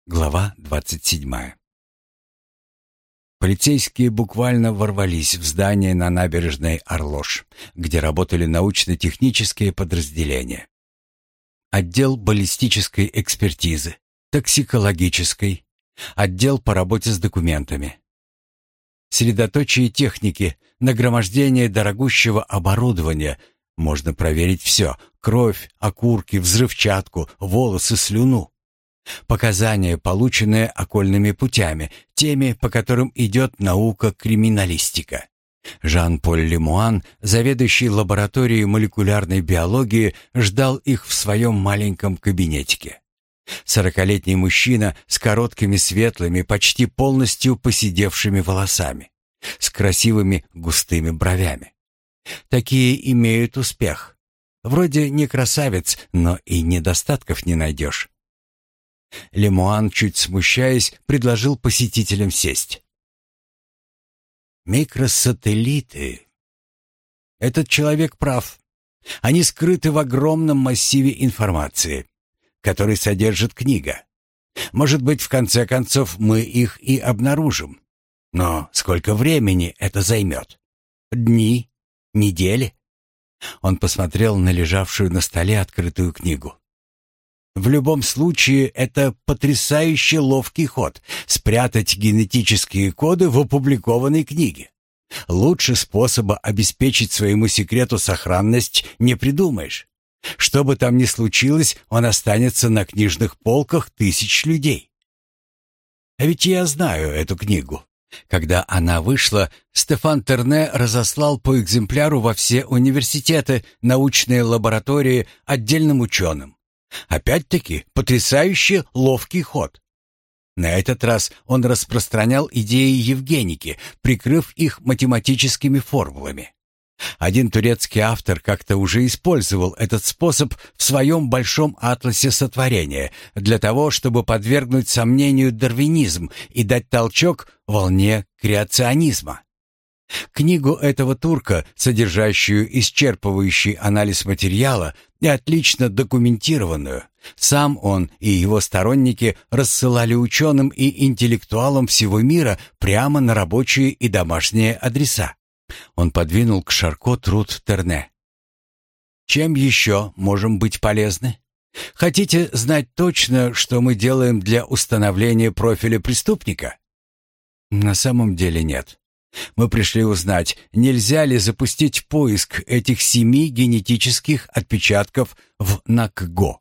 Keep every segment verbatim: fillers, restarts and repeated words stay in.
Глава двадцать седьмая. Полицейские буквально ворвались в здание на набережной Орлож, где работали научно-технические подразделения. Отдел баллистической экспертизы, токсикологической, отдел по работе с документами. Средоточие техники, нагромождение дорогущего оборудования. Можно проверить все: кровь, окурки, взрывчатку, волосы, слюну. Показания, полученные окольными путями, теми, по которым идет наука криминалистика. Жан-Поль Лемуан, заведующий лабораторией молекулярной биологии, ждал их в своем маленьком кабинетике. Сорокалетний мужчина с короткими светлыми, почти полностью поседевшими волосами, с красивыми густыми бровями. Такие имеют успех. Вроде не красавец, но и недостатков не найдешь. Лемуан, чуть смущаясь, предложил посетителям сесть. Микросателлиты. Этот человек прав. Они скрыты в огромном массиве информации, который содержит книга. Может быть, в конце концов, мы их и обнаружим. Но сколько времени это займет? Дни? Недели? Он посмотрел на лежавшую на столе открытую книгу. В любом случае, это потрясающе ловкий ход — спрятать генетические коды в опубликованной книге. Лучше способа обеспечить своему секрету сохранность не придумаешь. Что бы там ни случилось, он останется на книжных полках тысяч людей. А ведь я знаю эту книгу. Когда она вышла, Стефан Терне разослал по экземпляру во все университеты, научные лаборатории, отдельным ученым. Опять-таки, потрясающе ловкий ход. На этот раз он распространял идеи Евгеники, прикрыв их математическими формулами. Один турецкий автор как-то уже использовал этот способ в своем большом атласе сотворения для того, чтобы подвергнуть сомнению дарвинизм и дать толчок волне креационизма. Книгу этого турка, содержащую исчерпывающий анализ материала и отлично документированную, сам он и его сторонники рассылали ученым и интеллектуалам всего мира прямо на рабочие и домашние адреса. Он подвинул к Шарко труд Терне. Чем еще можем быть полезны? Хотите знать точно, что мы делаем для установления профиля преступника? На самом деле нет. Мы пришли узнать, нельзя ли запустить поиск этих семи генетических отпечатков в Накго.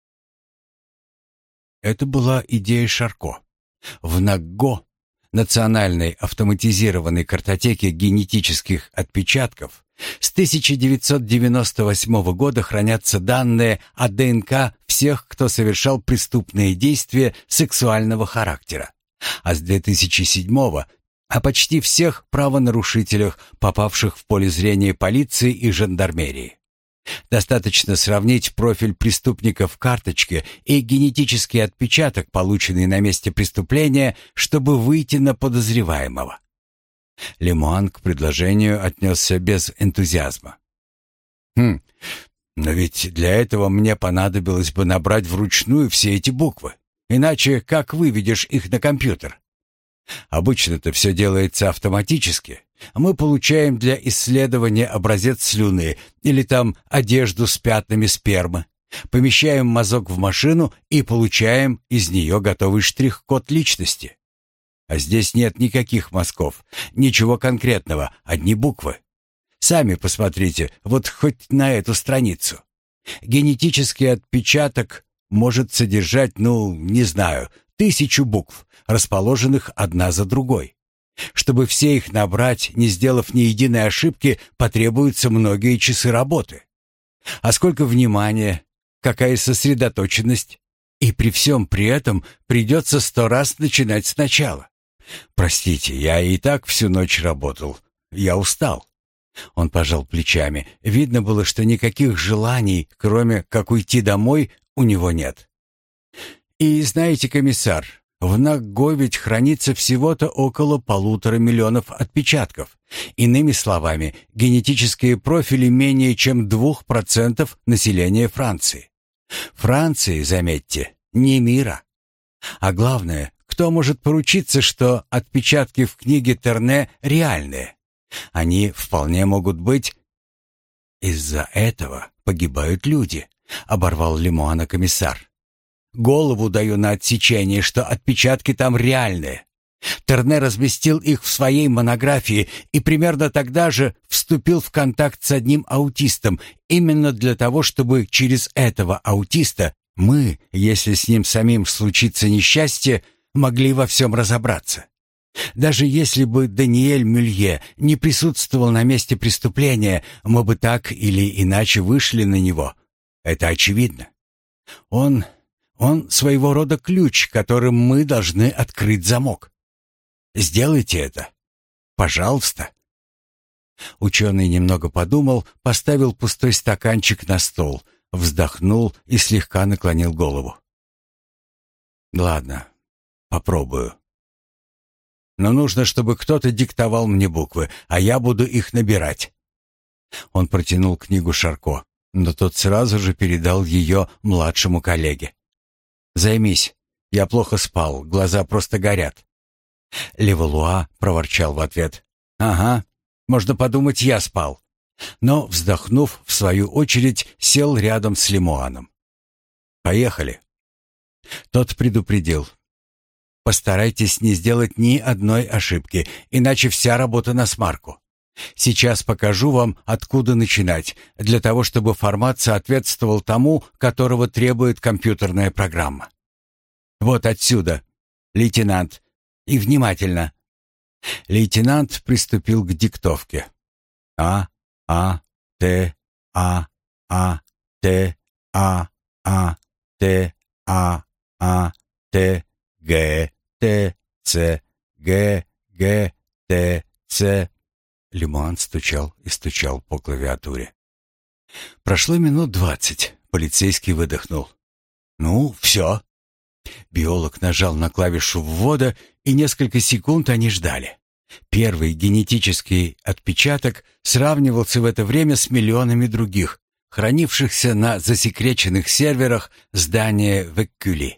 Это была идея Шарко. В Накго, национальной автоматизированной картотеке генетических отпечатков, с тысяча девятьсот девяносто восьмого года хранятся данные о ДНК всех, кто совершал преступные действия сексуального характера, а с две тысячи седьмого о почти всех правонарушителях, попавших в поле зрения полиции и жандармерии. Достаточно сравнить профиль преступника в карточке и генетический отпечаток, полученный на месте преступления, чтобы выйти на подозреваемого. Лемуан к предложению отнесся без энтузиазма. «Хм, но ведь для этого мне понадобилось бы набрать вручную все эти буквы. Иначе как выведешь их на компьютер? Обычно-то все делается автоматически. Мы получаем для исследования образец слюны или там одежду с пятнами спермы, помещаем мазок в машину и получаем из нее готовый штрих-код личности. А здесь нет никаких мазков, ничего конкретного, одни буквы. Сами посмотрите, вот хоть на эту страницу. Генетический отпечаток может содержать, ну, не знаю, тысячу букв, расположенных одна за другой. Чтобы все их набрать, не сделав ни единой ошибки, потребуются многие часы работы. А сколько внимания, какая сосредоточенность. И при всем при этом придется сто раз начинать сначала. Простите, я и так всю ночь работал. Я устал. Он пожал плечами. Видно было, что никаких желаний, кроме как уйти домой, у него нет. И знаете, комиссар, в Накго ведь хранится всего-то около полутора миллионов отпечатков. Иными словами, генетические профили менее чем двух процентов населения Франции. Франции, заметьте, не мира. А главное, кто может поручиться, что отпечатки в книге Терне реальные? Они вполне могут быть... Из-за этого погибают люди, оборвал Лемуана комиссар. Голову даю на отсечение, что отпечатки там реальные. Терне разместил их в своей монографии и примерно тогда же вступил в контакт с одним аутистом, именно для того, чтобы через этого аутиста мы, если с ним самим случится несчастье, могли во всем разобраться. Даже если бы Даниэль Мюлье не присутствовал на месте преступления, мы бы так или иначе вышли на него. Это очевидно. Он... он своего рода ключ, которым мы должны открыть замок. Сделайте это. Пожалуйста. Ученый немного подумал, поставил пустой стаканчик на стол, вздохнул и слегка наклонил голову. Ладно, попробую. Но нужно, чтобы кто-то диктовал мне буквы, а я буду их набирать. Он протянул книгу Шарко, но тот сразу же передал ее младшему коллеге. «Займись. Я плохо спал, глаза просто горят». Левалуа проворчал в ответ. «Ага, можно подумать, я спал». Но, вздохнув, в свою очередь, сел рядом с Лемуаном. «Поехали». Тот предупредил. «Постарайтесь не сделать ни одной ошибки, иначе вся работа на смарку. Сейчас покажу вам, откуда начинать, для того, чтобы формат соответствовал тому, которого требует компьютерная программа. Вот отсюда, лейтенант, и внимательно». Лейтенант приступил к диктовке. А, А, Т, А, А, Т, А, А, Т, А, А, Т, Г, Т, Ц, Г, Г, Т, Ц. Лемуан стучал и стучал по клавиатуре. Прошло минут двадцать. Полицейский выдохнул. «Ну, все». Биолог нажал на клавишу ввода, и несколько секунд они ждали. Первый генетический отпечаток сравнивался в это время с миллионами других, хранившихся на засекреченных серверах здания Веккюли.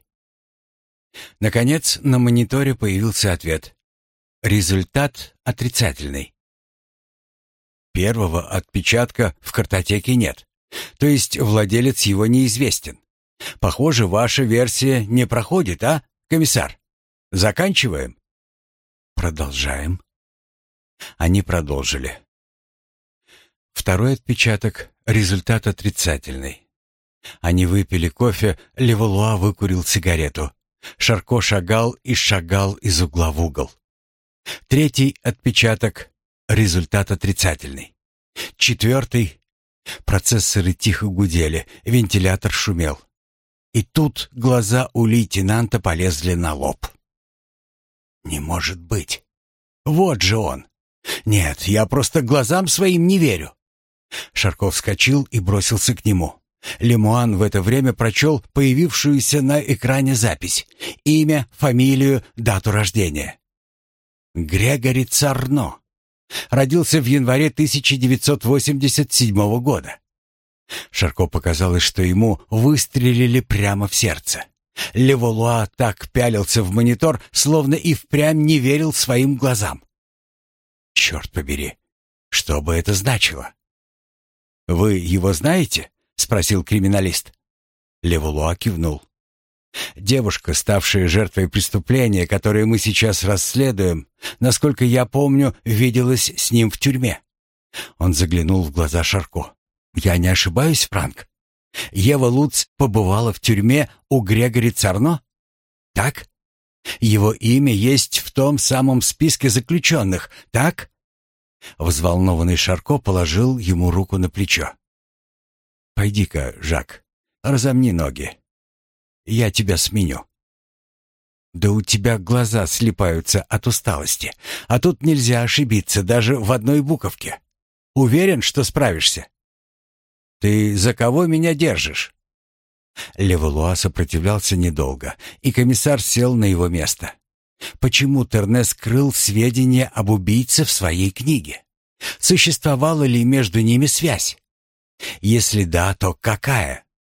Наконец, на мониторе появился ответ. Результат отрицательный. Первого отпечатка в картотеке нет, то есть владелец его неизвестен. Похоже, ваша версия не проходит, а, комиссар? Заканчиваем? Продолжаем. Они продолжили. Второй отпечаток, результат отрицательный. Они выпили кофе, Левалуа выкурил сигарету. Шарко шагал и шагал из угла в угол. Третий отпечаток, результат отрицательный. Четвертый. Процессоры тихо гудели, вентилятор шумел. И тут глаза у лейтенанта полезли на лоб. «Не может быть! Вот же он! Нет, я просто глазам своим не верю!» Шарков вскочил и бросился к нему. Лемуан в это время прочел появившуюся на экране запись. Имя, фамилию, дату рождения. Грегори Царно. Родился в январе тысяча девятьсот восемьдесят седьмого года. Шарко показалось, что ему выстрелили прямо в сердце. Левалуа так пялился в монитор, словно и впрямь не верил своим глазам. «Черт побери, что бы это значило?» «Вы его знаете?» — спросил криминалист. Левалуа кивнул. «Девушка, ставшая жертвой преступления, которое мы сейчас расследуем, насколько я помню, виделась с ним в тюрьме». Он заглянул в глаза Шарко. «Я не ошибаюсь, Франк? Ева Луц побывала в тюрьме у Грегори Царно? Так? Его имя есть в том самом списке заключенных, так?» Взволнованный Шарко положил ему руку на плечо. «Пойди-ка, Жак, разомни ноги. Я тебя сменю». «Да у тебя глаза слипаются от усталости, а тут нельзя ошибиться даже в одной буковке. Уверен, что справишься?» «Ты за кого меня держишь?» Левалуа сопротивлялся недолго, и комиссар сел на его место. Почему Терне скрыл сведения об убийце в своей книге? Существовала ли между ними связь? Если да, то какая?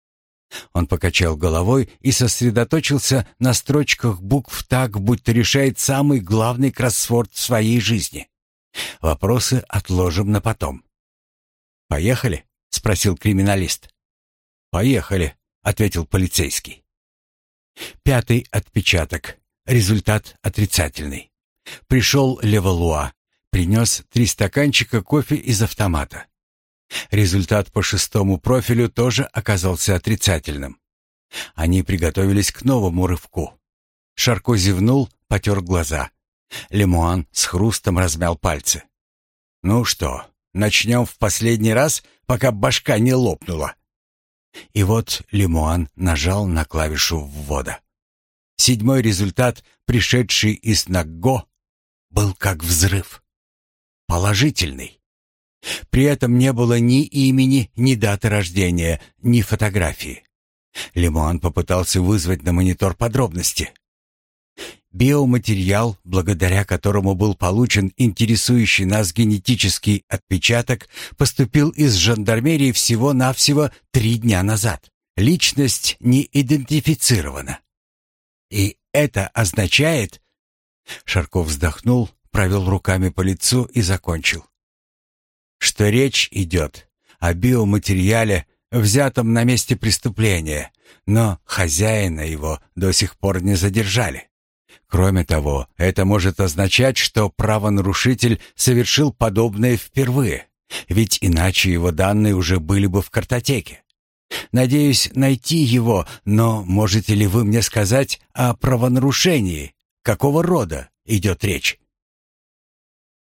Он покачал головой и сосредоточился на строчках букв так, будто решает самый главный кроссворд в своей жизни. Вопросы отложим на потом. «Поехали?» — спросил криминалист. «Поехали», — ответил полицейский. Пятый отпечаток. Результат отрицательный. Пришел Левалуа. Принес три стаканчика кофе из автомата. Результат по шестому профилю тоже оказался отрицательным. Они приготовились к новому рывку. Шарко зевнул, потер глаза. Лемуан с хрустом размял пальцы. «Ну что, начнем в последний раз, пока башка не лопнула?» И вот Лемуан нажал на клавишу ввода. Седьмой результат, пришедший из Нагго, был как взрыв. Положительный. При этом не было ни имени, ни даты рождения, ни фотографии. Лемуан попытался вызвать на монитор подробности. Биоматериал, благодаря которому был получен интересующий нас генетический отпечаток, поступил из жандармерии всего-навсего три дня назад. Личность не идентифицирована. И это означает... Шарков вздохнул, провел руками по лицу и закончил. Что речь идет о биоматериале, взятом на месте преступления, но хозяина его до сих пор не задержали. Кроме того, это может означать, что правонарушитель совершил подобное впервые, ведь иначе его данные уже были бы в картотеке. Надеюсь найти его, но можете ли вы мне сказать о правонарушении? Какого рода идет речь?»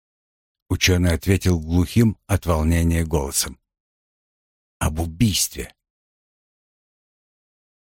Ученый ответил глухим от волнения голосом. «Об убийстве.